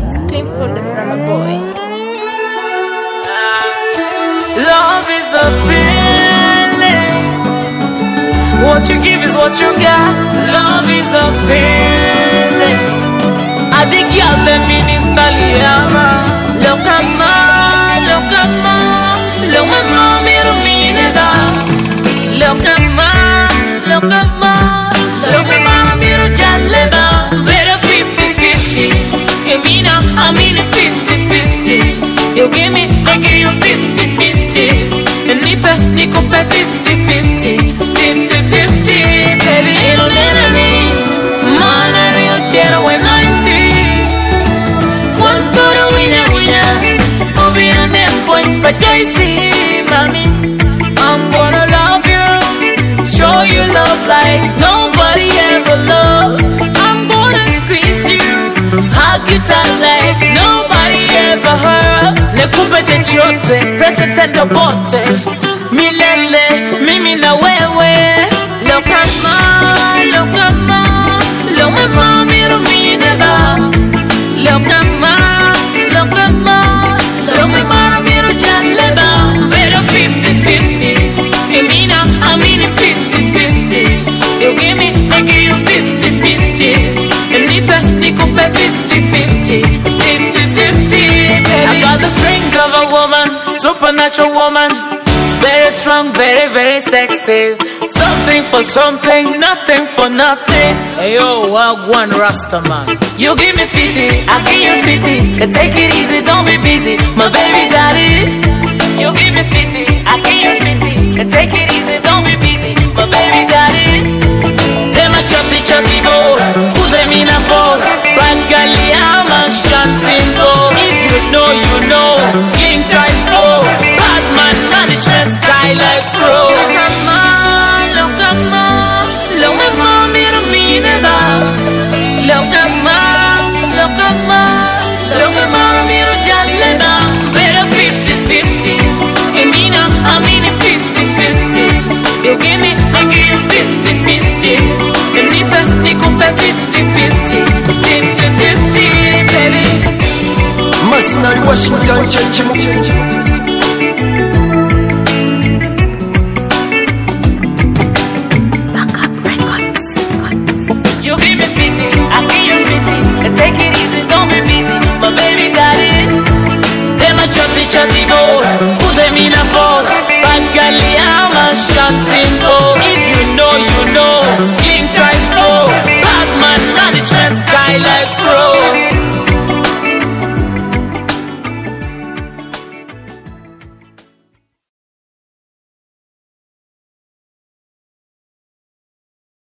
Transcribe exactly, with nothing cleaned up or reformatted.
It's Climple the Brahma Boy. Love is a feeling. What you give is what you got. Love is a feeling. I think y'all let me install. Look at me, look at me, look at me, miro mineda. Look at me, look at me, look at me, miro jaleda. Better fifty fifty. You mean I mean fifty fifty. You give me, I give you fifty fifty. Nipe, nikupe fifty fifty. Fifty fifty, baby, you don't let me. Man, I real jet away ninety. One for the winner, winner. Moving on that point, but I see, mommy, I'm gonna love you. Show you love like nobody ever loved. I'm gonna squeeze you, hug you tight like nobody ever heard. Nikupe chochote, present and bote. Milele, mimi na wewe. Look at me, look at me, look at me, miro mineda. Look at me, look at me, look at me, miro jaleda. Better fifty fifty. You mean I mean fifty fifty. You give me, I give you fifty fifty. Nipe, nikupe fifty fifty. Fifty fifty, baby. I got the strength of a woman, supernatural woman. Very strong, very, very sexy. Something for something, nothing for nothing. Hey yo, Wagwan Rastaman. You give me fifty, I give you fifty. Take it easy, don't be busy, my baby daddy. You give me fifty, I give you fifty. Take it easy, don't be busy, my baby daddy. Them a chutty chutty boys, who them in a pose. Bad girl, I'm a shot symbol. If you know, you know. King Trice Pro, bad man management, sky like pro. Look at me, look at me, look at me, miro mineda. Look at me, look at me, look at me, miro jaleda. Better fifty fifty. You mean I mean fifty fifty. You give me, I give you fifty fifty. You nipe, nikupe fifty fifty. Fifty fifty, baby. Masnari Washington Church.